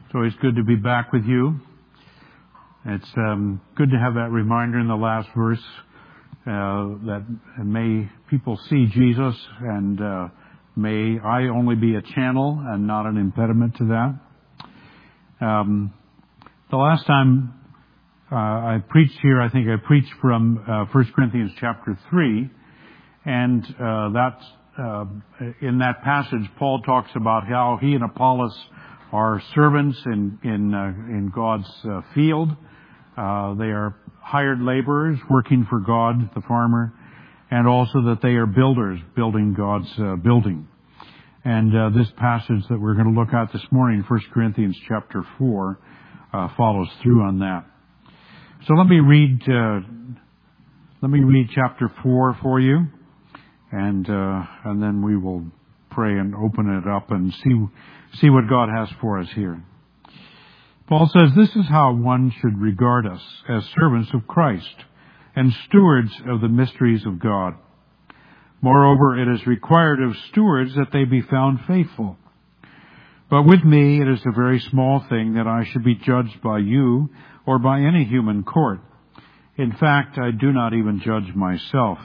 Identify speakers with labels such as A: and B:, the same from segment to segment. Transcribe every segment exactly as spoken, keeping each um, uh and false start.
A: It's always good to be back with you. It's um, good to have that reminder in the last verse uh, that may people see Jesus, and uh, may I only be a channel and not an impediment to that. Um, the last time uh, I preached here, I think I preached from uh, First Corinthians chapter three, and uh, that's uh, in that passage, Paul talks about how he and Apollos are servants in in uh, in God's uh, field. Uh, they are hired laborers working for God, the farmer, and also that they are builders building God's uh, building. And uh, this passage that we're going to look at this morning, First Corinthians chapter four, uh, follows through on that. So let me read uh, let me read chapter four for you, and uh, and then we will pray and open it up and see see what God has for us here. Paul says, "This is how one should regard us, as servants of Christ and stewards of the mysteries of God. Moreover, it is required of stewards that they be found faithful. But with me it is a very small thing that I should be judged by you or by any human court. In fact, I do not even judge myself.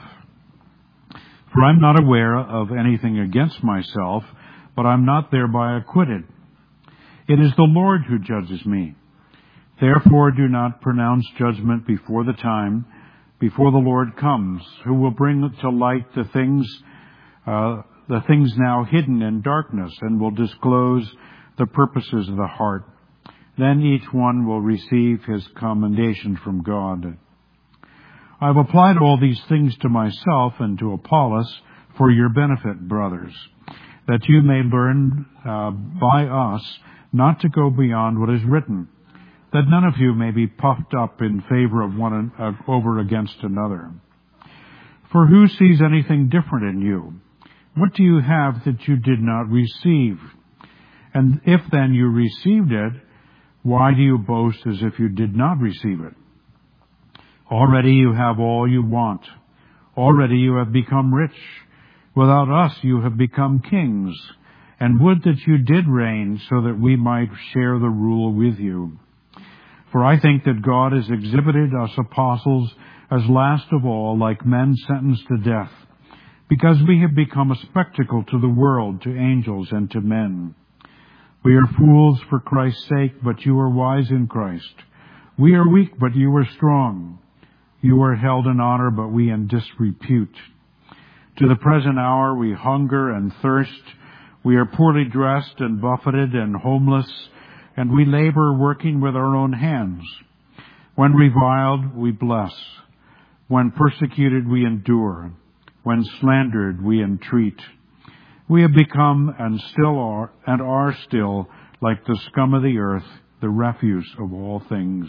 A: For I'm not aware of anything against myself, but I'm not thereby acquitted. It is the Lord who judges me. Therefore do not pronounce judgment before the time, before the Lord comes, who will bring to light the things, uh, the things now hidden in darkness, and will disclose the purposes of the heart. Then each one will receive his commendation from God. I've applied all these things to myself and to Apollos for your benefit, brothers, that you may learn uh, by us not to go beyond what is written, that none of you may be puffed up in favor of one uh, over against another. For who sees anything different in you? What do you have that you did not receive? And if then you received it, why do you boast as if you did not receive it? Already you have all you want. Already you have become rich. Without us you have become kings. And would that you did reign so that we might share the rule with you. For I think that God has exhibited us apostles as last of all, like men sentenced to death, because we have become a spectacle to the world, to angels, and to men. We are fools for Christ's sake, but you are wise in Christ. We are weak, but you are strong. You are held in honor, but we in disrepute. To the present hour we hunger and thirst. We are poorly dressed and buffeted and homeless, and we labor working with our own hands. When reviled, we bless. When persecuted, we endure. When slandered, we entreat. We have become and still are, and are still, like the scum of the earth, the refuse of all things.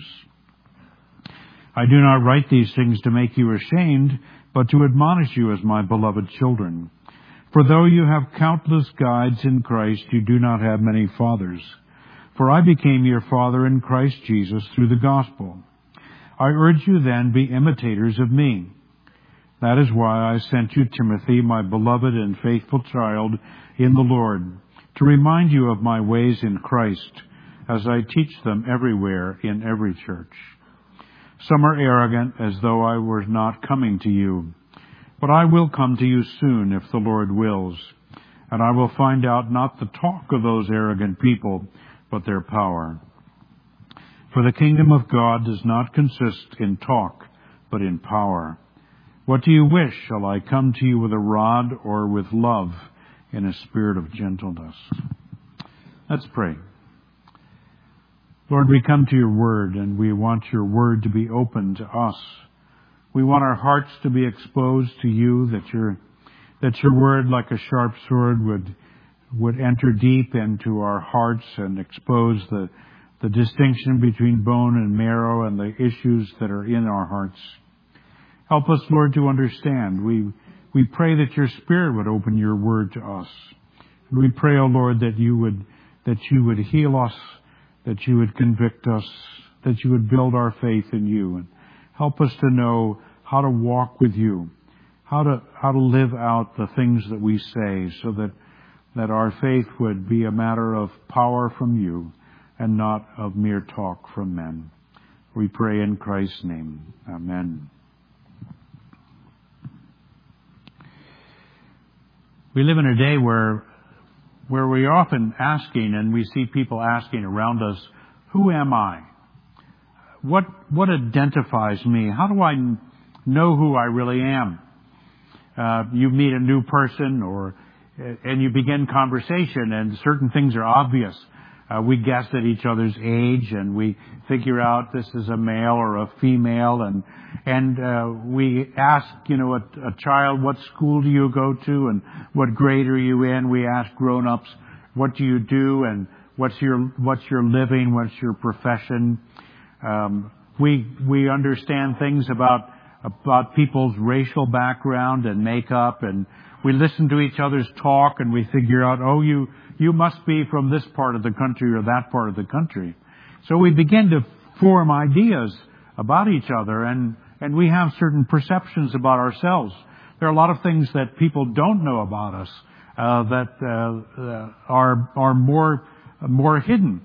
A: I do not write these things to make you ashamed, but to admonish you as my beloved children. For though you have countless guides in Christ, you do not have many fathers. For I became your father in Christ Jesus through the gospel. I urge you then, be imitators of me. That is why I sent you Timothy, my beloved and faithful child in the Lord, to remind you of my ways in Christ, as I teach them everywhere in every church. Some are arrogant, as though I were not coming to you. But I will come to you soon, if the Lord wills, and I will find out not the talk of those arrogant people, but their power. For the kingdom of God does not consist in talk, but in power. What do you wish? Shall I come to you with a rod or with love in a spirit of gentleness? Let's pray. Lord, we come to your word, and we want your word to be open to us. We want our hearts to be exposed to you, that your that your word, like a sharp sword, would would enter deep into our hearts and expose the the distinction between bone and marrow and the issues that are in our hearts. Help us, Lord, to understand. We we pray that your Spirit would open your word to us. And we pray, O Lord, that you would that you would heal us, that you would convict us, that you would build our faith in you, and help us to know how to walk with you, how to how to live out the things that we say, so that that our faith would be a matter of power from you, and not of mere talk from men. We pray in Christ's name. Amen. We live in a day where where we're often asking, and we see people asking around us, who am I? What what identifies me? How do I know who I really am? Uh, you meet a new person, or and you begin conversation, and certain things are obvious. Uh, we guess at each other's age, and we figure out this is a male or a female, and and uh, we ask, you know, a, a child, what school do you go to, and what grade are you in? We ask grown-ups, what do you do, and what's your what's your living, what's your profession? Um, we we understand things about about people's racial background and makeup, and we listen to each other's talk, and we figure out, oh, you you must be from this part of the country or that part of the country. So we begin to form ideas about each other, and and we have certain perceptions about ourselves. There are a lot of things that people don't know about us uh, that uh, uh, are are more more hidden.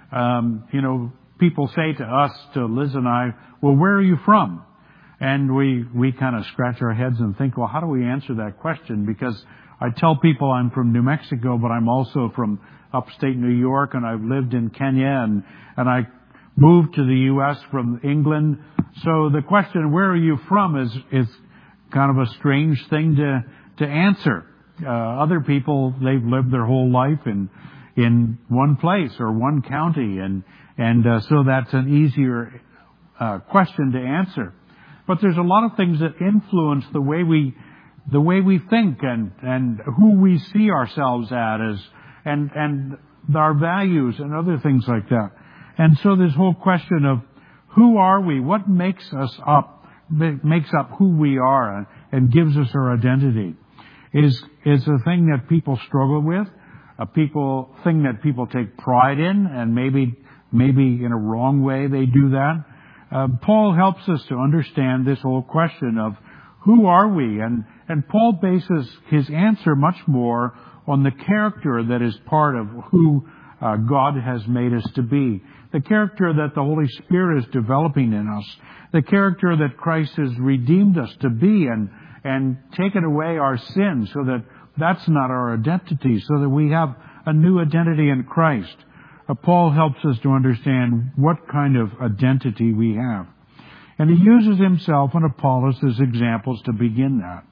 A: Um, you know, people say to us, to Liz and I, well, where are you from? And we, we kind of scratch our heads and think, well, how do we answer that question? Because I tell people I'm from New Mexico, but I'm also from upstate New York, and I've lived in Kenya, and, and I moved to the U S from England. So the question, where are you from, is, is kind of a strange thing to, to answer. Uh, other people, they've lived their whole life in, in one place or one county, and, and, uh, so that's an easier, uh, question to answer. But there's a lot of things that influence the way we, the way we think, and, and who we see ourselves at as, and, and our values and other things like that. And so this whole question of who are we? What makes us up, makes up who we are and, and gives us our identity is, is a thing that people struggle with, a people, thing that people take pride in, and maybe, maybe in a wrong way they do that. Uh, Paul helps us to understand this whole question of who are we? And, and Paul bases his answer much more on the character that is part of who uh, God has made us to be. The character that the Holy Spirit is developing in us. The character that Christ has redeemed us to be, and, and taken away our sins, so that that's not our identity, so that we have a new identity in Christ. Paul helps us to understand what kind of identity we have. And he uses himself and Apollos as examples to begin that.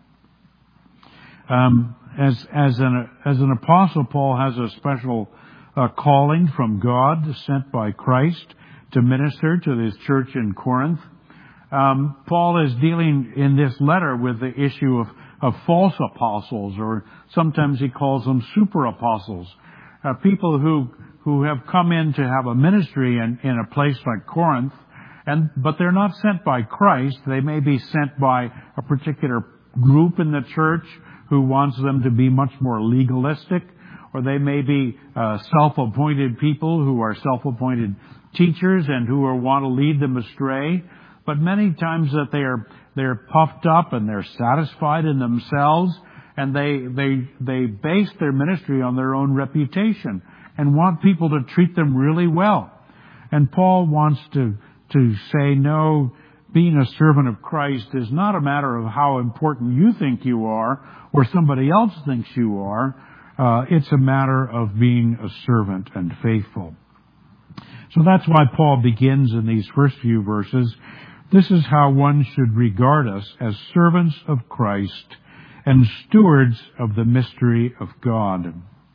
A: Um, as, as, an, as an apostle, Paul has a special uh, calling from God, sent by Christ to minister to this church in Corinth. Um, Paul is dealing in this letter with the issue of, of false apostles, or sometimes he calls them super apostles. Uh, people who who have come in to have a ministry in, in a place like Corinth, and but they're not sent by Christ. They may be sent by a particular group in the church who wants them to be much more legalistic, or they may be uh, self-appointed people who are self-appointed teachers and who are, want to lead them astray. But many times that they are they're puffed up and they're satisfied in themselves, and they they they base their ministry on their own reputation and want people to treat them really well. And Paul wants to, to say, no, being a servant of Christ is not a matter of how important you think you are or somebody else thinks you are. Uh, it's a matter of being a servant and faithful. So that's why Paul begins in these first few verses. This is how one should regard us, as servants of Christ and stewards of the mystery of God.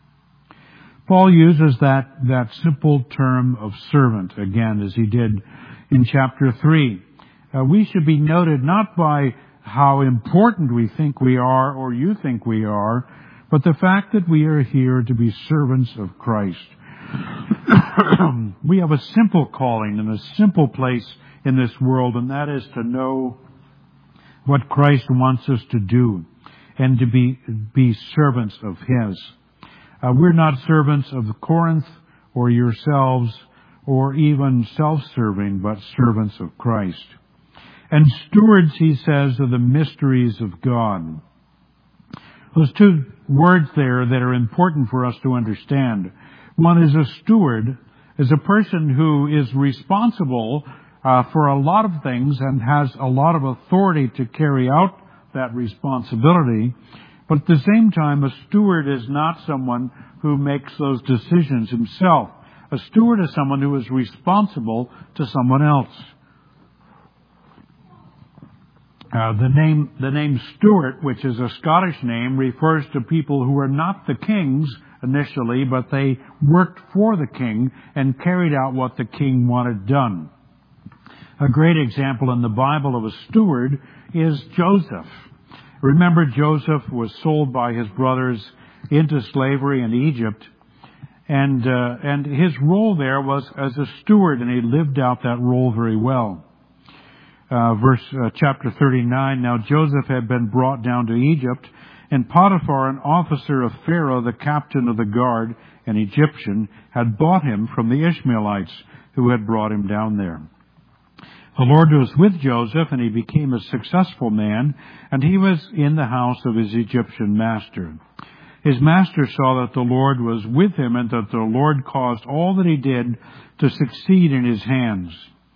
A: Paul uses that, that simple term of servant again, as he did in chapter three. Uh, we should be noted not by how important we think we are or you think we are, but the fact that we are here to be servants of Christ. We have a simple calling and a simple place in this world, and that is to know what Christ wants us to do and to be, be servants of His. Uh, we're not servants of Corinth or yourselves or even self-serving, but servants of Christ. And stewards, he says, of the mysteries of God. Those two words there that are important for us to understand. One is a steward. is a person who is responsible uh, for a lot of things and has a lot of authority to carry out that responsibility. But at the same time, a steward is not someone who makes those decisions himself. A steward is someone who is responsible to someone else. Uh, the name, the name Stewart, which is a Scottish name, refers to people who were not the kings initially, but they worked for the king and carried out what the king wanted done. A great example in the Bible of a steward is Joseph. Remember, Joseph was sold by his brothers into slavery in Egypt, and uh, and his role there was as a steward, and he lived out that role very well. Uh, verse uh, chapter thirty-nine. Now Joseph had been brought down to Egypt, and Potiphar, an officer of Pharaoh, the captain of the guard, an Egyptian, had bought him from the Ishmaelites who had brought him down there. The Lord was with Joseph, and he became a successful man, and he was in the house of his Egyptian master. His master saw that the Lord was with him, and that the Lord caused all that he did to succeed in his hands.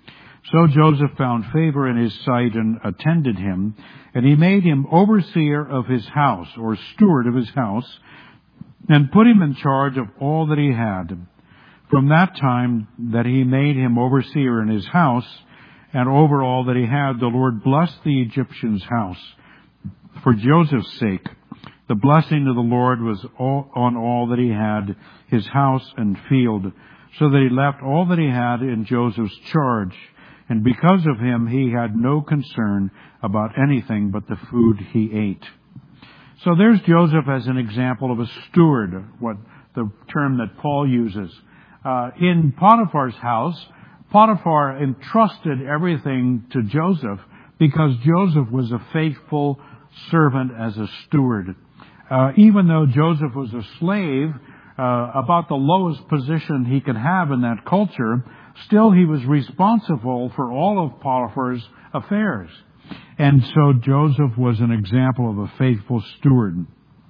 A: So Joseph found favor in his sight and attended him, and he made him overseer of his house, or steward of his house, and put him in charge of all that he had. From that time that he made him overseer in his house, and over all that he had, the Lord blessed the Egyptian's house. For Joseph's sake, the blessing of the Lord was all, on all that he had, his house and field, so that he left all that he had in Joseph's charge. And because of him, he had no concern about anything but the food he ate. So there's Joseph as an example of a steward, what the term that Paul uses. Uh, in Potiphar's house, Potiphar entrusted everything to Joseph because Joseph was a faithful servant as a steward. Uh, even though Joseph was a slave, uh, about the lowest position he could have in that culture, still he was responsible for all of Potiphar's affairs. And so Joseph was an example of a faithful steward.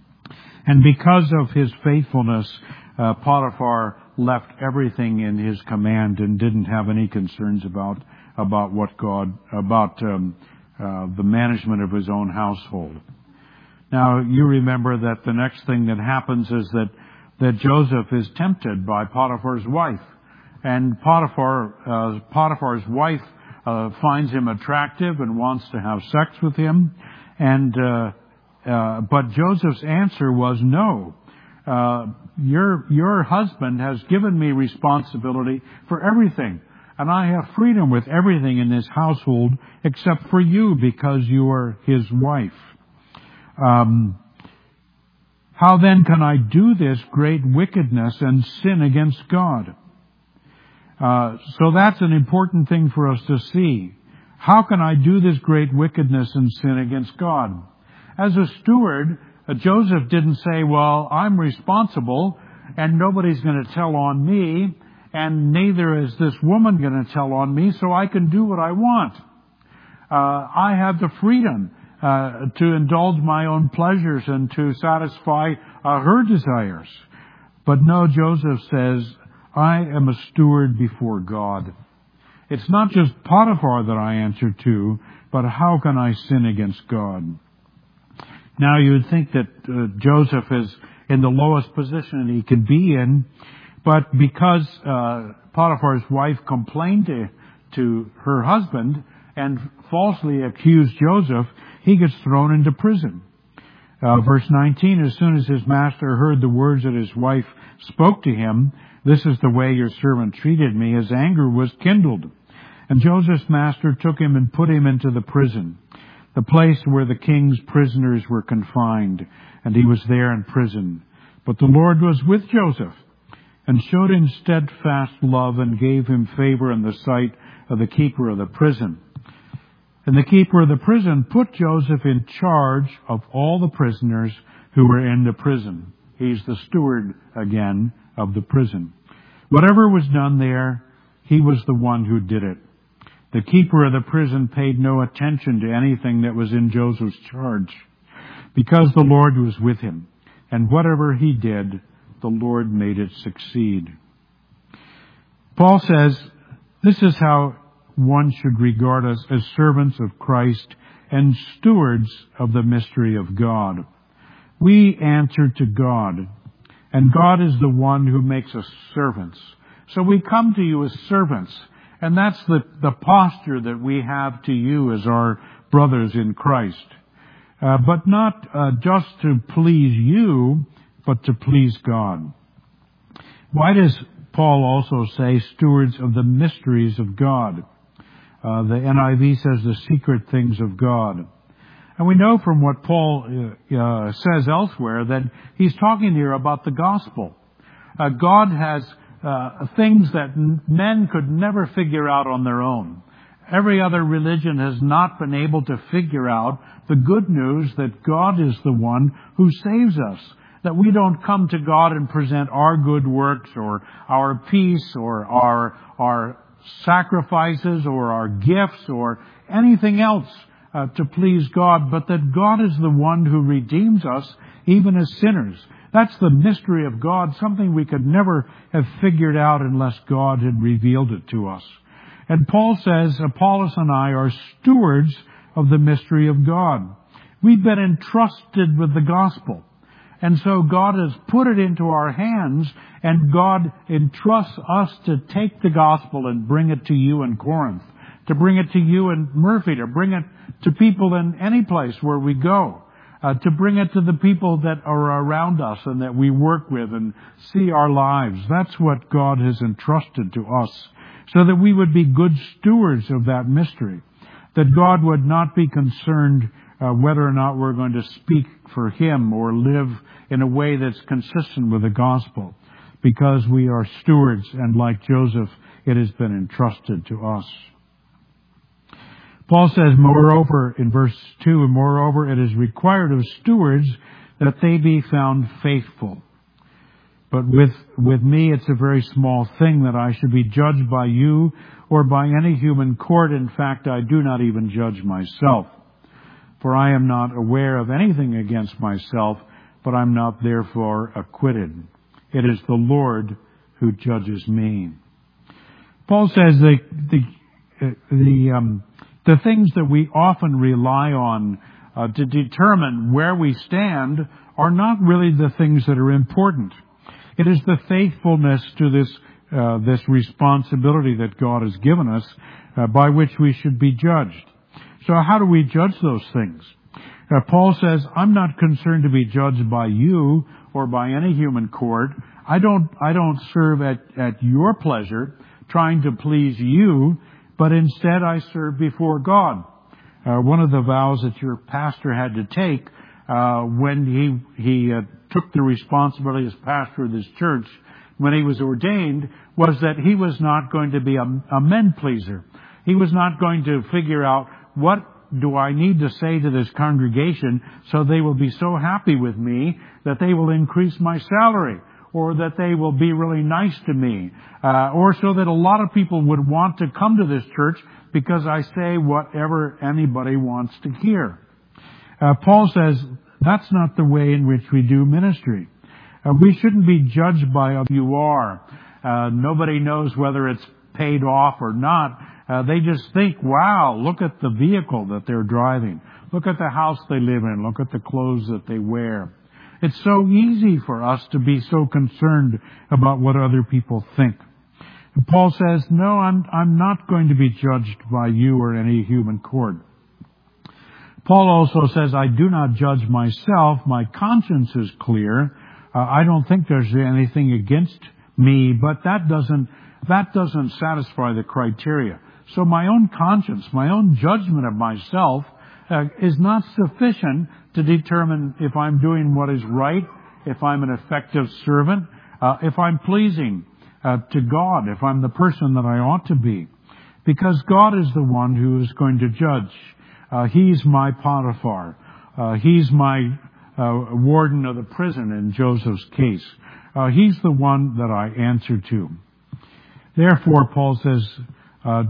A: And because of his faithfulness, uh, Potiphar left everything in his command and didn't have any concerns about about what God about um, uh, the management of his own household. Now you remember that the next thing that happens is that that Joseph is tempted by Potiphar's wife, and Potiphar uh, Potiphar's wife uh, finds him attractive and wants to have sex with him, and uh, uh, but Joseph's answer was no. Uh, your, your husband has given me responsibility for everything, and I have freedom with everything in this household except for you because you are his wife. Um, how then can I do this great wickedness and sin against God? Uh, so that's an important thing for us to see. How can I do this great wickedness and sin against God? As a steward, Uh, Joseph didn't say, well, I'm responsible and nobody's going to tell on me, and neither is this woman going to tell on me, so I can do what I want. Uh, I have the freedom uh, to indulge my own pleasures and to satisfy uh, her desires. But no, Joseph says, I am a steward before God. It's not just Potiphar that I answer to, but how can I sin against God? Now, you would think that uh, Joseph is in the lowest position he could be in, but because uh, Potiphar's wife complained to, to her husband and falsely accused Joseph, he gets thrown into prison. Uh, verse nineteen, as soon as his master heard the words that his wife spoke to him, this is the way your servant treated me, his anger was kindled. And Joseph's master took him and put him into the prison, the place where the king's prisoners were confined, and he was there in prison. But the Lord was with Joseph, and showed him steadfast love, and gave him favor in the sight of the keeper of the prison. And the keeper of the prison put Joseph in charge of all the prisoners who were in the prison. He's the steward again of the prison. Whatever was done there, he was the one who did it. The keeper of the prison paid no attention to anything that was in Joseph's charge, because the Lord was with him, and whatever he did, the Lord made it succeed. Paul says, this is how one should regard us, as servants of Christ and stewards of the mystery of God. We answer to God, and God is the one who makes us servants. So we come to you as servants, and that's the, the posture that we have to you as our brothers in Christ. Uh, but not uh, just to please you, but to please God. Why does Paul also say stewards of the mysteries of God? Uh, the N I V says the secret things of God. And we know from what Paul uh, uh, says elsewhere that he's talking here about the gospel. Uh, God has uh, things that men could never figure out on their own. Every other religion has not been able to figure out the good news that God is the one who saves us. That we don't come to God and present our good works or our peace or our, our sacrifices or our gifts or anything else uh, to please God, but that God is the one who redeems us even as sinners. That's the mystery of God, something we could never have figured out unless God had revealed it to us. And Paul says, Apollos and I are stewards of the mystery of God. We've been entrusted with the gospel. And so God has put it into our hands, and God entrusts us to take the gospel and bring it to you in Corinth, to bring it to you in Murphy, to bring it to people in any place where we go, uh, to bring it to the people that are around us and that we work with and see our lives. That's what God has entrusted to us, so that we would be good stewards of that mystery, that God would not be concerned Uh, whether or not we're going to speak for Him or live in a way that's consistent with the gospel, because we are stewards, and like Joseph, it has been entrusted to us. Paul says, moreover, in verse two, and moreover, it is required of stewards that they be found faithful. But with, with me, it's a very small thing that I should be judged by you or by any human court. In fact, I do not even judge myself. For I am not aware of anything against myself, but I'm not therefore acquitted. It is the Lord who judges me. Paul says the the the, um, the things that we often rely on uh, to determine where we stand are not really the things that are important. It is the faithfulness to this uh, this responsibility that God has given us, uh, by which we should be judged. So how do we judge those things? Uh, Paul says, I'm not concerned to be judged by you or by any human court. I don't, I don't serve at, at your pleasure, trying to please you, but instead I serve before God. Uh, one of the vows that your pastor had to take, uh, when he, he uh, took the responsibility as pastor of this church, when he was ordained, was that he was not going to be a, a men pleaser. He was not going to figure out, what do I need to say to this congregation so they will be so happy with me that they will increase my salary, or that they will be really nice to me, uh, or so that a lot of people would want to come to this church because I say whatever anybody wants to hear. Uh, Paul says that's not the way in which we do ministry. Uh, we shouldn't be judged by who you are. Uh, nobody knows whether it's paid off or not. Uh, they just think, wow, look at the vehicle that they're driving. Look at the house they live in. Look at the clothes that they wear. It's so easy for us to be so concerned about what other people think. And Paul says, no, I'm, I'm not going to be judged by you or any human court. Paul also says, I do not judge myself. My conscience is clear. Uh, I don't think there's anything against me, but that doesn't, that doesn't satisfy the criteria. So my own conscience, my own judgment of myself uh, is not sufficient to determine if I'm doing what is right, if I'm an effective servant, uh, if I'm pleasing uh, to God, if I'm the person that I ought to be. Because God is the one who is going to judge. Uh, he's my Potiphar. Uh, he's my uh, warden of the prison in Joseph's case. Uh, he's the one that I answer to. Therefore, Paul says, uh,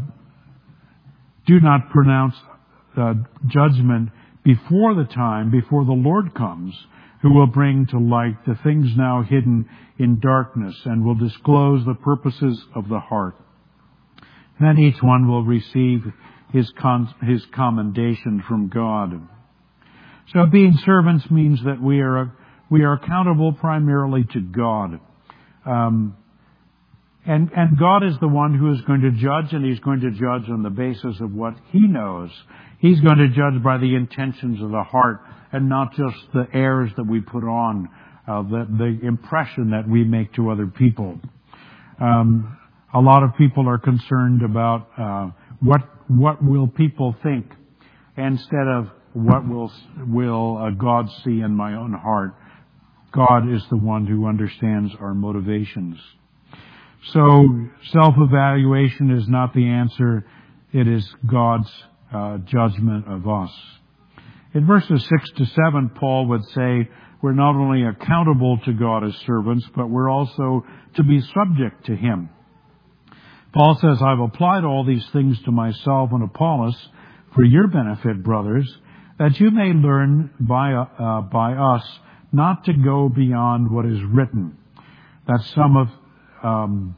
A: do not pronounce uh, judgment before the time, before the Lord comes, who will bring to light the things now hidden in darkness and will disclose the purposes of the heart. Then each one will receive his con- his commendation from God. So being servants means that we are we are accountable primarily to God. Um, and, and God is the one who is going to judge, and He's going to judge on the basis of what He knows. He's going to judge by the intentions of the heart and not just the airs that we put on, uh, the, the impression that we make to other people. Um, a lot of people are concerned about uh, what what will people think instead of what will will uh, God see in my own heart. God is the one who understands our motivations. So self-evaluation is not the answer. It is God's uh, judgment of us. In verses six to seven, Paul would say we're not only accountable to God as servants, but we're also to be subject to Him. Paul says, I've applied all these things to myself and Apollos for your benefit, brothers, that you may learn by, uh, by us not to go beyond what is written, that some of Um,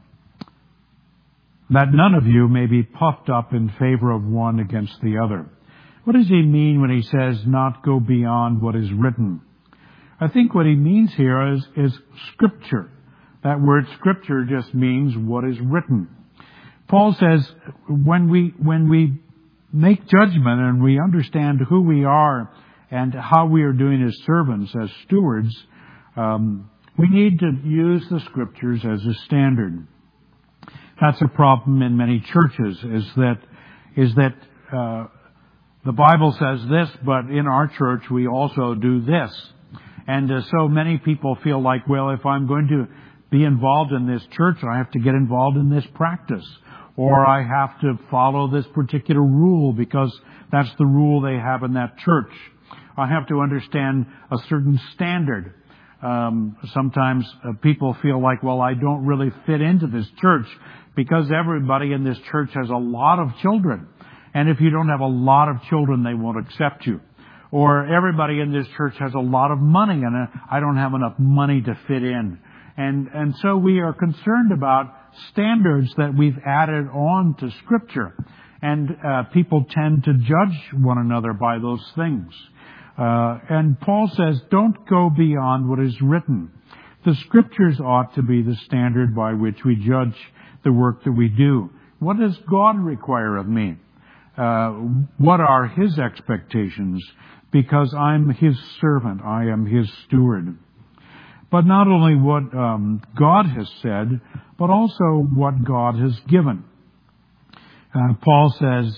A: that none of you may be puffed up in favor of one against the other. What does he mean when he says not go beyond what is written? I think what he means here is, is Scripture. That word Scripture just means what is written. Paul says when we, when we make judgment and we understand who we are and how we are doing as servants, as stewards, um, we need to use the Scriptures as a standard. That's a problem in many churches, is that is that uh, the Bible says this, but in our church we also do this. And uh, so many people feel like, well, if I'm going to be involved in this church, I have to get involved in this practice. Or I have to follow this particular rule because that's the rule they have in that church. I have to understand a certain standard. Um, sometimes uh, people feel like, well, I don't really fit into this church because everybody in this church has a lot of children. And if you don't have a lot of children, they won't accept you. Or everybody in this church has a lot of money and uh, I don't have enough money to fit in. And, and so we are concerned about standards that we've added on to Scripture. And uh, people tend to judge one another by those things. Uh, and Paul says, don't go beyond what is written. The Scriptures ought to be the standard by which we judge the work that we do. What does God require of me? Uh, what are His expectations? Because I'm His servant. I am His steward. But not only what um, God has said, but also what God has given. Uh, Paul says,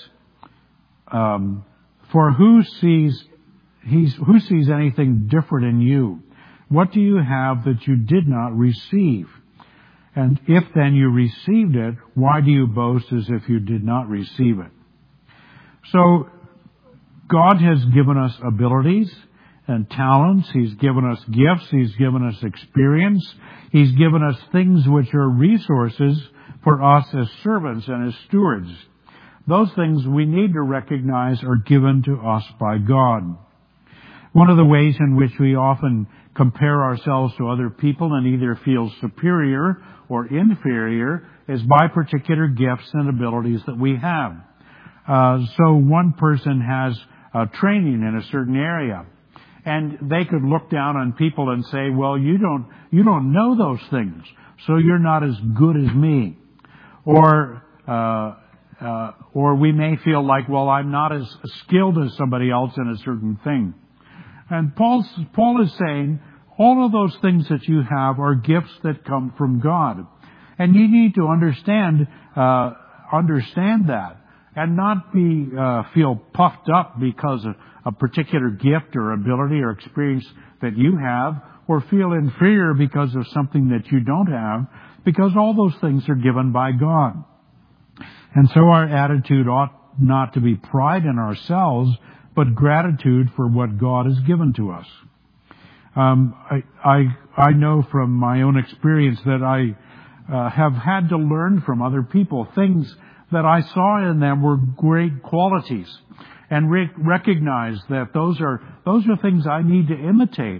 A: um, for who sees He's, who sees anything different in you? What do you have that you did not receive? And if then you received it, why do you boast as if you did not receive it? So, God has given us abilities and talents. He's given us gifts. He's given us experience. He's given us things which are resources for us as servants and as stewards. Those things we need to recognize are given to us by God. One of the ways in which we often compare ourselves to other people and either feel superior or inferior is by particular gifts and abilities that we have. Uh, so one person has uh, training in a certain area, and they could look down on people and say, well, you don't, you don't know those things, so you're not as good as me. Or, uh, uh, or we may feel like, well, I'm not as skilled as somebody else in a certain thing. And Paul's, Paul is saying, all of those things that you have are gifts that come from God. And you need to understand, uh, understand that. And not be, uh, feel puffed up because of a particular gift or ability or experience that you have, or feel inferior because of something that you don't have, because all those things are given by God. And so our attitude ought not to be pride in ourselves, but gratitude for what God has given to us. Um, I, I, I know from my own experience that I uh, have had to learn from other people things that I saw in them were great qualities, and re- recognize that those are those are things I need to imitate.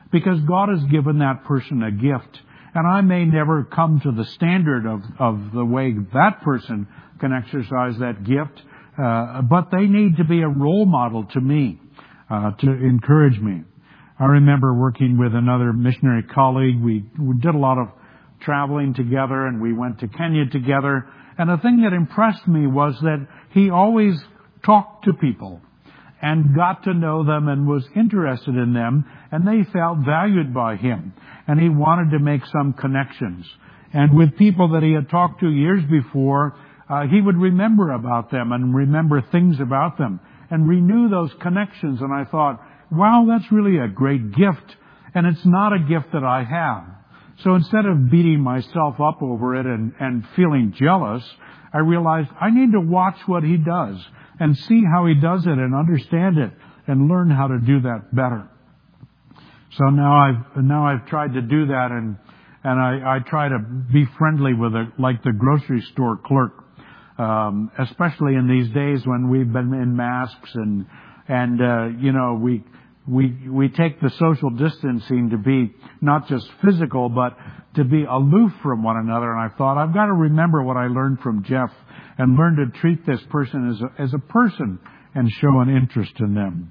A: because God has given that person a gift. And I may never come to the standard of, of the way that person can exercise that gift, uh, but they need to be a role model to me, uh, to encourage me. I remember working with another missionary colleague. We, we did a lot of traveling together, and we went to Kenya together. And the thing that impressed me was that he always talked to people and got to know them and was interested in them, and they felt valued by him. And he wanted to make some connections. And with people that he had talked to years before, uh, he would remember about them and remember things about them and renew those connections. And I thought, wow, that's really a great gift. And it's not a gift that I have. So instead of beating myself up over it and, and feeling jealous, I realized I need to watch what he does and see how he does it and understand it and learn how to do that better. So now I've, now I've tried to do that, and, and I, I try to be friendly with a, like the grocery store clerk, um, especially in these days when we've been in masks and, and, uh, you know, we, we, we take the social distancing to be not just physical, but to be aloof from one another. And I thought, I've got to remember what I learned from Jeff and learn to treat this person as a, as a person and show an interest in them.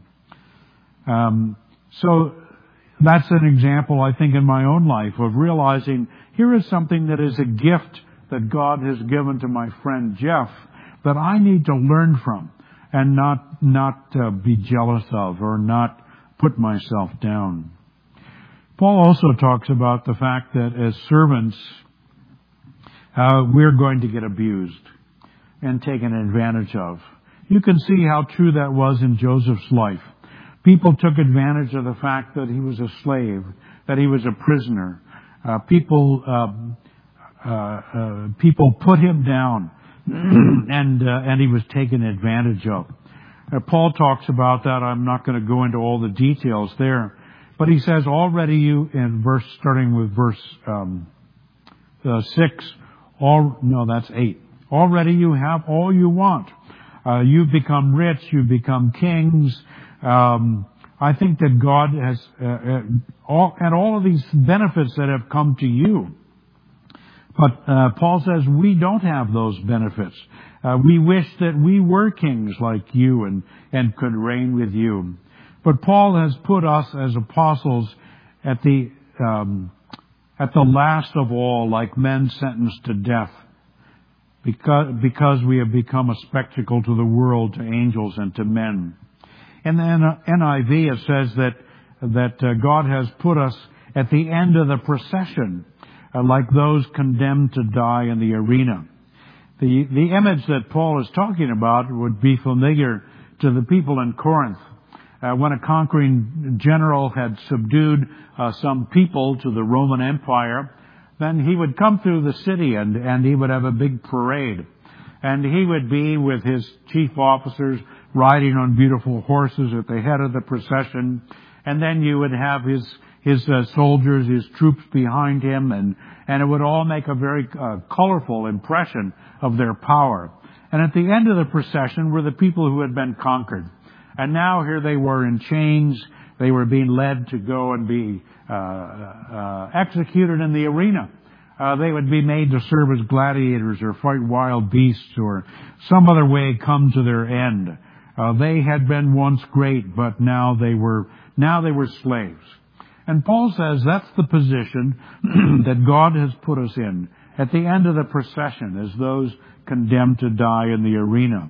A: Um, so that's an example, I think, in my own life of realizing here is something that is a gift that God has given to my friend Jeff that I need to learn from and not, not uh, be jealous of or not put myself down. Paul also talks about the fact that as servants, uh, we're going to get abused and taken advantage of. You can see how true that was in Joseph's life. People took advantage of the fact that he was a slave, that he was a prisoner. Uh, people, uh, uh, uh, people put him down, and uh, and he was taken advantage of. Uh, Paul talks about that. I'm not going to go into all the details there, but he says, "Already you," in verse starting with verse um, uh, six. All no, that's eight. Already you have all you want. Uh, you've become rich. You've become kings. Um, I think that God has, uh, uh, all, and all of these benefits that have come to you. But uh, Paul says we don't have those benefits. Uh, we wish that we were kings like you and, and could reign with you. But Paul has put us as apostles at the um, at the last of all, like men sentenced to death, because because we have become a spectacle to the world, to angels, and to men. In the N I V, it says that that uh, God has put us at the end of the procession, uh, like those condemned to die in the arena. The the image that Paul is talking about would be familiar to the people in Corinth. Uh, when a conquering general had subdued uh, some people to the Roman Empire, then he would come through the city and, and he would have a big parade. And he would be with his chief officers riding on beautiful horses at the head of the procession. And then you would have his his uh, soldiers, his troops behind him, and, and it would all make a very uh, colorful impression of their power. And at the end of the procession were the people who had been conquered. And now here they were in chains. They were being led to go and be uh, uh, executed in the arena. Uh, they would be made to serve as gladiators or fight wild beasts or some other way come to their end. Uh, they had been once great, but now they were now they were slaves. And Paul says that's the position that God has put us in at the end of the procession as those condemned to die in the arena.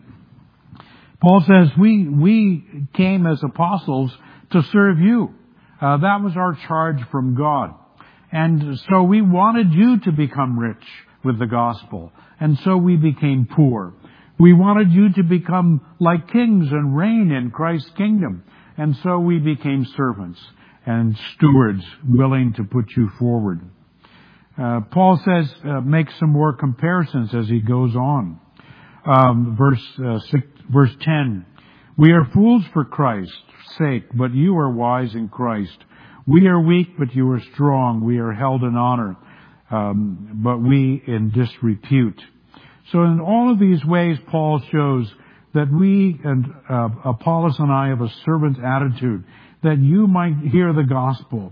A: Paul says we we came as apostles to serve you. Uh, that was our charge from God. And so we wanted you to become rich with the gospel. And so we became poor. We wanted you to become like kings and reign in Christ's kingdom. And so we became servants and stewards willing to put you forward. Uh, Paul says, uh, make some more comparisons as he goes on. Um, verse, uh, six, verse ten. We are fools for Christ's sake, but you are wise in Christ. We are weak, but you are strong. We are held in honor, um, but we in disrepute. So in all of these ways, Paul shows that we, and uh, Apollos and I, have a servant attitude, that you might hear the gospel,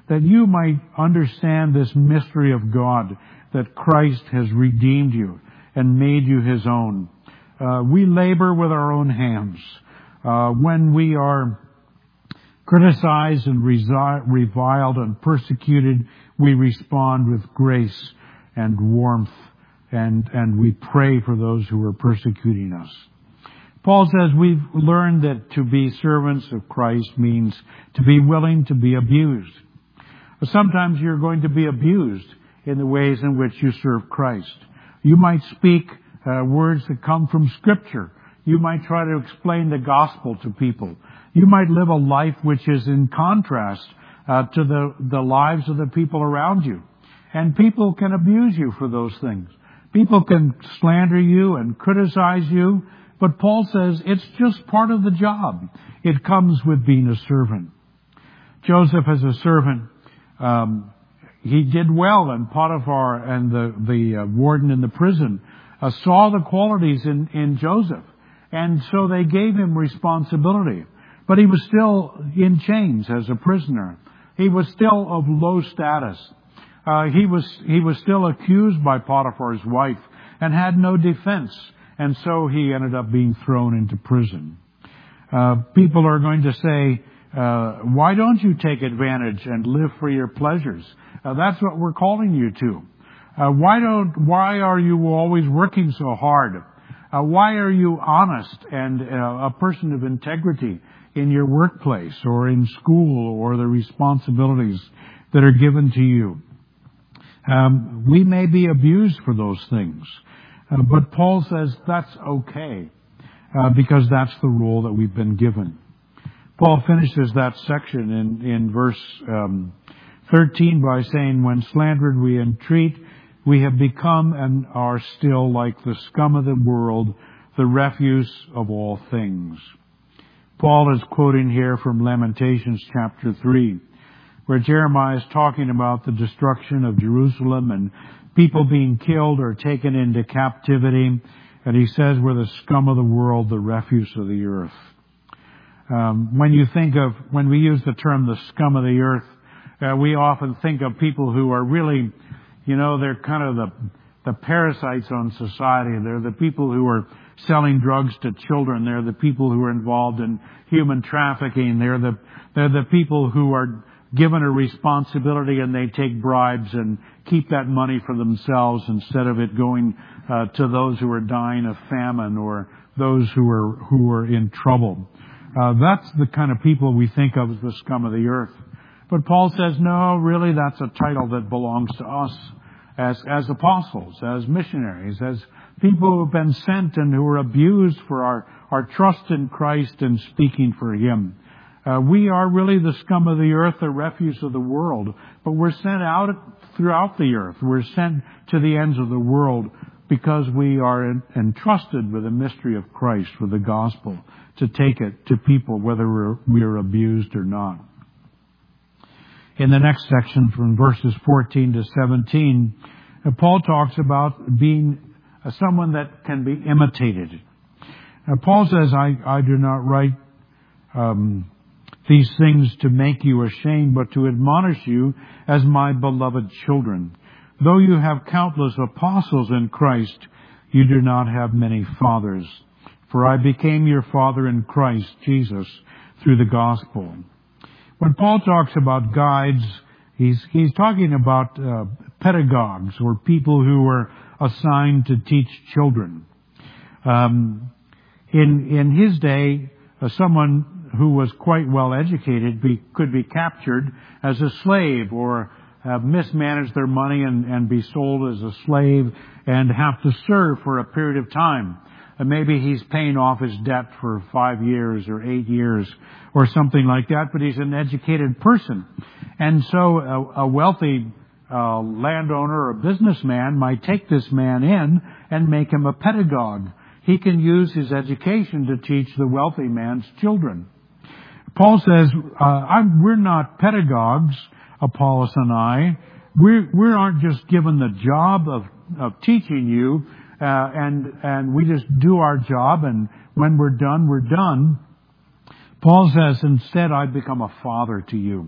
A: that you might understand this mystery of God, that Christ has redeemed you and made you His own. Uh, we labor with our own hands. Uh, when we are criticized and resi- reviled and persecuted, we respond with grace and warmth, and, and we pray for those who are persecuting us. Paul says we've learned that to be servants of Christ means to be willing to be abused. Sometimes you're going to be abused in the ways in which you serve Christ. You might speak uh, words that come from Scripture. You might try to explain the gospel to people. You might live a life which is in contrast uh, to the, the lives of the people around you. And people can abuse you for those things. People can slander you and criticize you. But Paul says it's just part of the job. It comes with being a servant. Joseph, as a servant, um, he did well, and Potiphar and the, the uh, warden in the prison uh, saw the qualities in, in Joseph. And so they gave him responsibility. But he was still in chains as a prisoner. He was still of low status. Uh, he was, he was still accused by Potiphar's wife and had no defense. And so he ended up being thrown into prison. Uh, people are going to say, uh, why don't you take advantage and live for your pleasures? Uh, that's what we're calling you to. Uh, why don't, why are you always working so hard? Uh, why are you honest and uh, a person of integrity in your workplace or in school or the responsibilities that are given to you? Um, we may be abused for those things. Uh, but Paul says that's okay, uh, because that's the role that we've been given. Paul finishes that section in, in verse um, thirteen by saying, when slandered we entreat, we have become and are still like the scum of the world, the refuse of all things. Paul is quoting here from Lamentations chapter three, where Jeremiah is talking about the destruction of Jerusalem and people being killed or taken into captivity. And he says we're the scum of the world, the refuse of the earth. Um, when you think of, when we use the term the scum of the earth, uh, we often think of people who are really, you know, they're kind of the, the parasites on society. They're the people who are selling drugs to children. They're the people who are involved in human trafficking. They're the, they're the people who are given a responsibility and they take bribes and keep that money for themselves instead of it going uh, to those who are dying of famine or those who are who are in trouble. Uh, that's the kind of people we think of as the scum of the earth. But Paul says, no, really that's a title that belongs to us as as apostles, as missionaries, as people who have been sent and who are abused for our, our trust in Christ and speaking for Him. Uh, we are really the scum of the earth, the refuse of the world, but we're sent out throughout the earth. We're sent to the ends of the world because we are entrusted with the mystery of Christ, with the gospel, to take it to people whether we're, we're abused or not. In the next section, from verses fourteen to seventeen, uh, Paul talks about being uh, someone that can be imitated. Uh, Paul says, I, I do not write um, these things to make you ashamed, but to admonish you as my beloved children. Though you have countless apostles in Christ, you do not have many fathers. For I became your father in Christ Jesus through the gospel. When Paul talks about guides, he's, he's talking about uh, pedagogues or people who were assigned to teach children. Um, in, in his day, uh, someone who was quite well educated be, could be captured as a slave or have mismanaged their money and, and be sold as a slave and have to serve for a period of time. And maybe he's paying off his debt for five years or eight years or something like that, but he's an educated person. And so a, a wealthy uh, landowner or a businessman might take this man in and make him a pedagogue. He can use his education to teach the wealthy man's children. Paul says, uh, I'm, we're not pedagogues, Apollos and I. We're, we aren't just given the job of, of teaching you, uh, and, and we just do our job, and when we're done, we're done. Paul says, instead, I become a father to you.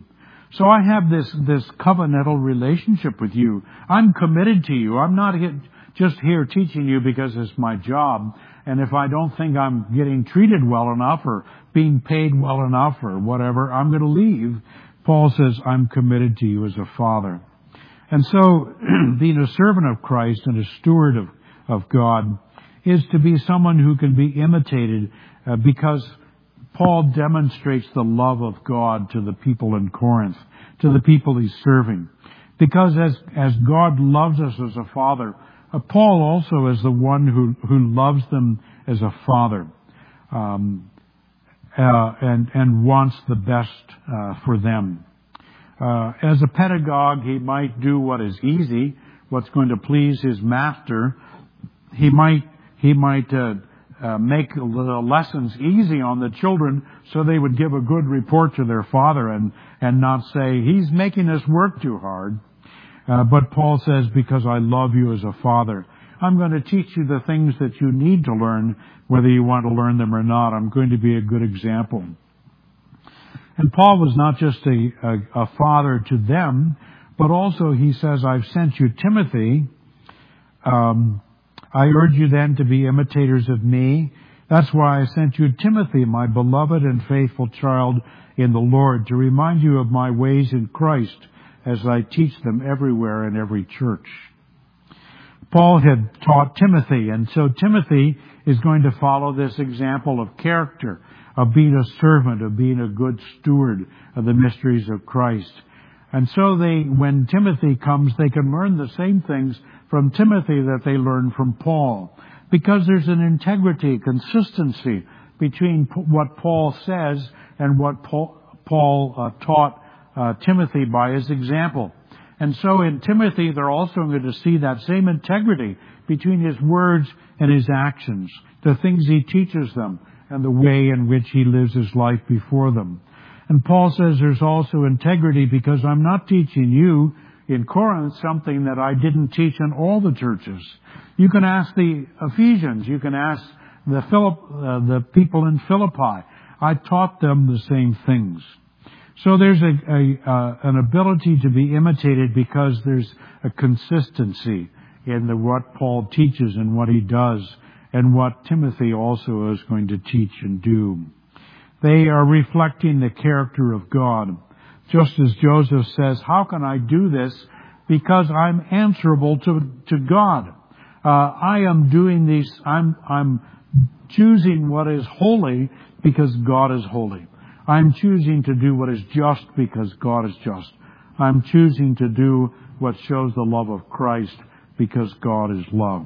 A: So I have this, this covenantal relationship with you. I'm committed to you. I'm not just here teaching you because it's my job. And if I don't think I'm getting treated well enough or being paid well enough or whatever, I'm going to leave. Paul says, I'm committed to you as a father. And so being a servant of Christ and a steward of, of God is to be someone who can be imitated uh, because Paul demonstrates the love of God to the people in Corinth, to the people he's serving. Because as, as God loves us as a father, uh, Paul also is the one who, who loves them as a father, um, uh, and, and wants the best uh, for them. Uh, as a pedagogue, he might do what is easy, what's going to please his master. He might, he might, uh, Uh, make the lessons easy on the children so they would give a good report to their father and, and not say, he's making us work too hard. Uh, but Paul says, because I love you as a father, I'm going to teach you the things that you need to learn, whether you want to learn them or not. I'm going to be a good example. And Paul was not just a, a, a father to them, but also he says, I've sent you Timothy, um, I urge you then to be imitators of me. That's why I sent you Timothy, my beloved and faithful child in the Lord, to remind you of my ways in Christ as I teach them everywhere in every church. Paul had taught Timothy, and so Timothy is going to follow this example of character, of being a servant, of being a good steward of the mysteries of Christ. And so they, when Timothy comes, they can learn the same things from Timothy that they learned from Paul. Because there's an integrity, consistency between what Paul says and what Paul, Paul uh, taught uh, Timothy by his example. And so in Timothy, they're also going to see that same integrity between his words and his actions, the things he teaches them, and the way in which he lives his life before them. And Paul says there's also integrity because I'm not teaching you in Corinth something that I didn't teach in all the churches. You can ask the Ephesians. You can ask the, Philipp, uh, the people in Philippi. I taught them the same things. So there's a, a uh, an ability to be imitated because there's a consistency in the what Paul teaches and what he does and what Timothy also is going to teach and do. They are reflecting the character of God. Just as Joseph says, how can I do this? Because I'm answerable to, to God. Uh, I am doing these, I'm, I'm choosing what is holy because God is holy. I'm choosing to do what is just because God is just. I'm choosing to do what shows the love of Christ because God is love.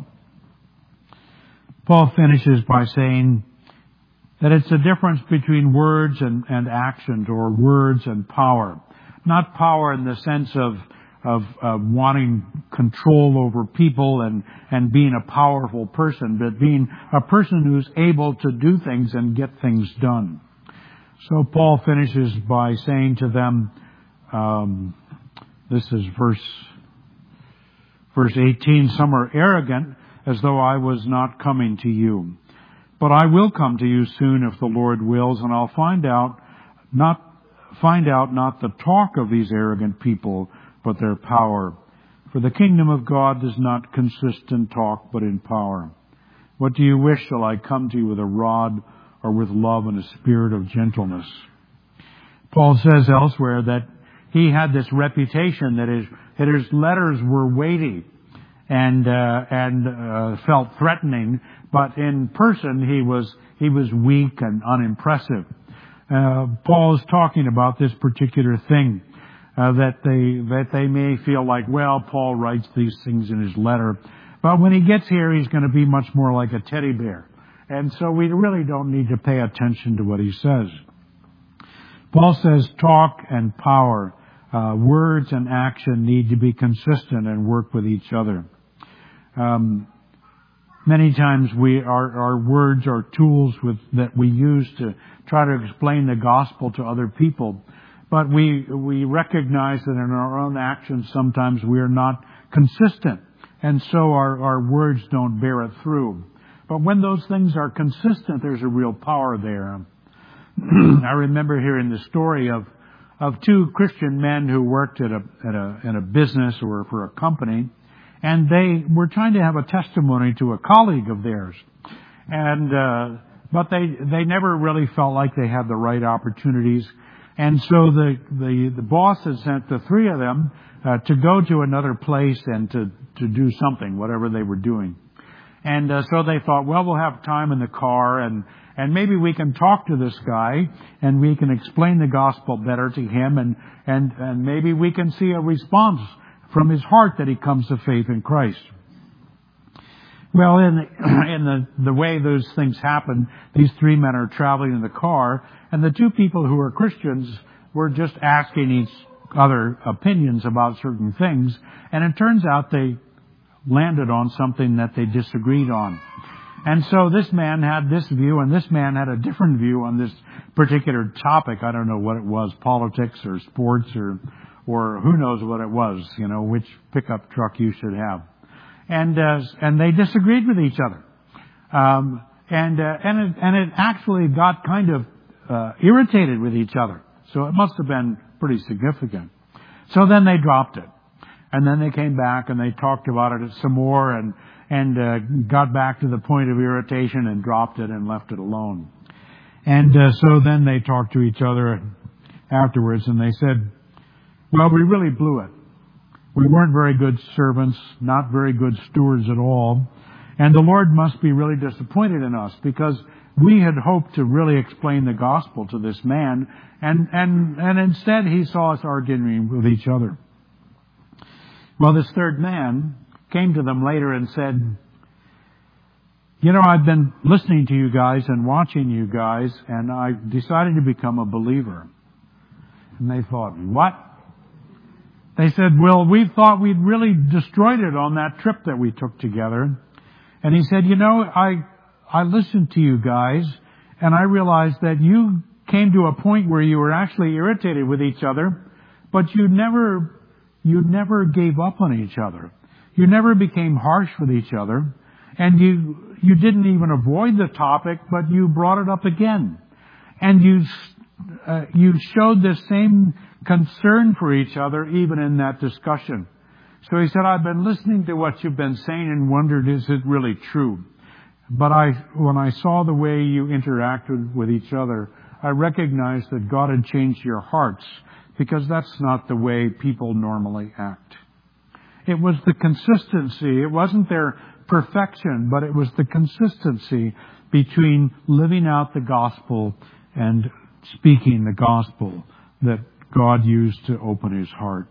A: Paul finishes by saying that it's a difference between words and, and actions, or words and power. Not power in the sense of, of uh, wanting control over people and, and being a powerful person, but being a person who's able to do things and get things done. So Paul finishes by saying to them, um, this is verse, verse eighteen, some are arrogant, as though I was not coming to you. But I will come to you soon if the Lord wills, and I'll find out not find out not the talk of these arrogant people, but their power. For the kingdom of God does not consist in talk, but in power. What do you wish? Shall I come to you with a rod, or with love and a spirit of gentleness? Paul says elsewhere that he had this reputation that his, that his letters were weighty and uh, and uh, felt threatening, but in person he was he was weak and unimpressive. Uh, Paul is talking about this particular thing, uh, that they that they may feel like, well, Paul writes these things in his letter, but when he gets here, he's going to be much more like a teddy bear, and so we really don't need to pay attention to what he says. Paul says talk and power, uh, words and action need to be consistent and work with each other. Um, many times we our, our words are tools with, that we use to try to explain the gospel to other people, but we we recognize that in our own actions sometimes we are not consistent, and so our, our words don't bear it through. But when those things are consistent, there's a real power there. I remember hearing the story of of two Christian men who worked at a, at a, in a business or for a company, and they were trying to have a testimony to a colleague of theirs. And, uh, but they, they never really felt like they had the right opportunities. And so the, the, the boss had sent the three of them, uh, to go to another place and to, to do something, whatever they were doing. And, uh, so they thought, well, we'll have time in the car and, and maybe we can talk to this guy and we can explain the gospel better to him and, and, and maybe we can see a response from his heart that he comes to faith in Christ. Well, in, in the, the way those things happen, these three men are traveling in the car, and the two people who are Christians were just asking each other opinions about certain things, and it turns out they landed on something that they disagreed on. And so this man had this view, and this man had a different view on this particular topic. I don't know what it was, politics or sports or, or who knows what it was, you know, which pickup truck you should have. And, uh, and they disagreed with each other. Um, and, uh, and it, and it actually got kind of, uh, irritated with each other. So it must have been pretty significant. So then they dropped it. And then they came back and they talked about it some more and, and, uh, got back to the point of irritation and dropped it and left it alone. And, uh, so then they talked to each other afterwards and they said, well, we really blew it. We weren't very good servants, not very good stewards at all. And the Lord must be really disappointed in us because we had hoped to really explain the gospel to this man. And, and, and instead he saw us arguing with each other. Well, this third man came to them later and said, you know, I've been listening to you guys and watching you guys, and I decided to become a believer. And they thought, what? They said, well, we thought we'd really destroyed it on that trip that we took together. And he said, you know, I, I listened to you guys and I realized that you came to a point where you were actually irritated with each other, but you never, you never gave up on each other. You never became harsh with each other, and you, you didn't even avoid the topic, but you brought it up again. And you, uh, you showed the same concern for each other even in that discussion. So he said, I've been listening to what you've been saying and wondered, is it really true? But I, when I saw the way you interacted with each other, I recognized that God had changed your hearts, because that's not the way people normally act. It was the consistency. It wasn't their perfection, but it was the consistency between living out the gospel and speaking the gospel that God used to open his heart.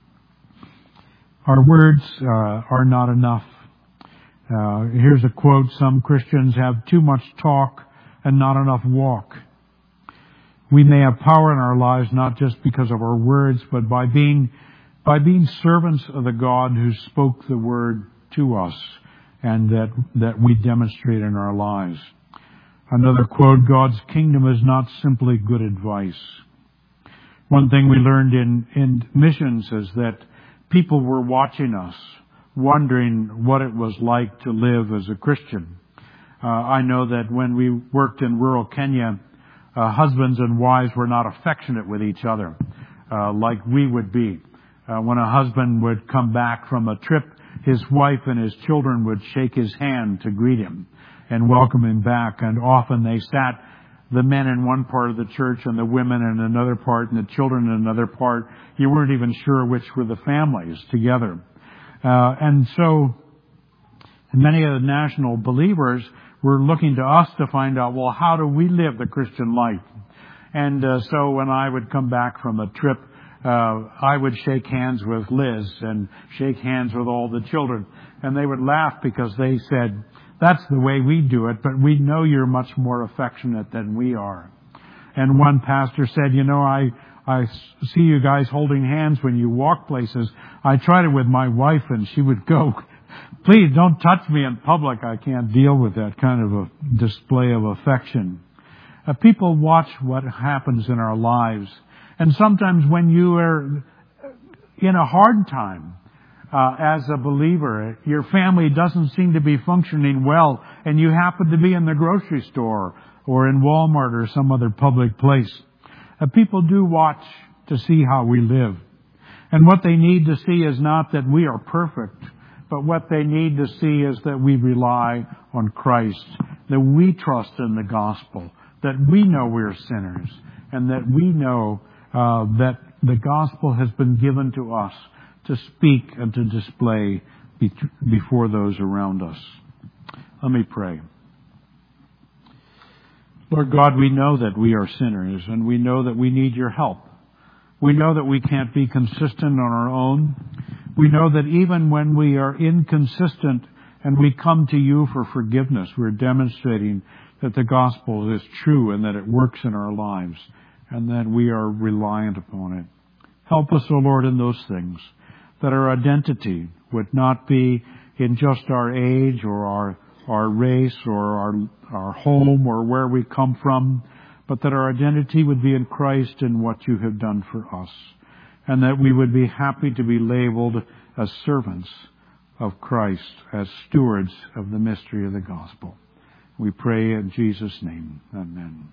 A: Our words uh, are not enough. Uh, here's a quote: some Christians have too much talk and not enough walk. We may have power in our lives not just because of our words, but by being by being servants of the God who spoke the word to us and that that we demonstrate in our lives. Another quote: God's kingdom is not simply good advice. One thing we learned in, in missions is that people were watching us, wondering what it was like to live as a Christian. Uh, I know that when we worked in rural Kenya, uh, husbands and wives were not affectionate with each other, uh, like we would be. Uh, when a husband would come back from a trip, his wife and his children would shake his hand to greet him and welcome him back. And often they sat, the men in one part of the church and the women in another part and the children in another part. You weren't even sure which were the families together. Uh, and so many of the national believers were looking to us to find out, well, how do we live the Christian life? And uh, so when I would come back from a trip, uh, I would shake hands with Liz and shake hands with all the children. And they would laugh because they said, that's the way we do it, but we know you're much more affectionate than we are. And one pastor said, you know, I, I see you guys holding hands when you walk places. I tried it with my wife and she would go, please don't touch me in public. I can't deal with that kind of a display of affection. Uh, people watch what happens in our lives. And sometimes when you are in a hard time, Uh, as a believer, your family doesn't seem to be functioning well, and you happen to be in the grocery store or in Walmart or some other public place. Uh, people do watch to see how we live. And what they need to see is not that we are perfect, but what they need to see is that we rely on Christ, that we trust in the gospel, that we know we're sinners, and that we know uh, that the gospel has been given to us to speak and to display be- before those around us. Let me pray. Lord God, we know that we are sinners, and we know that we need your help. We know that we can't be consistent on our own. We know that even when we are inconsistent and we come to you for forgiveness, we're demonstrating that the gospel is true and that it works in our lives, and that we are reliant upon it. Help us, O Lord, in those things, that our identity would not be in just our age or our our race or our our home or where we come from, but that our identity would be in Christ and what you have done for us, and that we would be happy to be labeled as servants of Christ, as stewards of the mystery of the gospel. We pray in Jesus' name. Amen.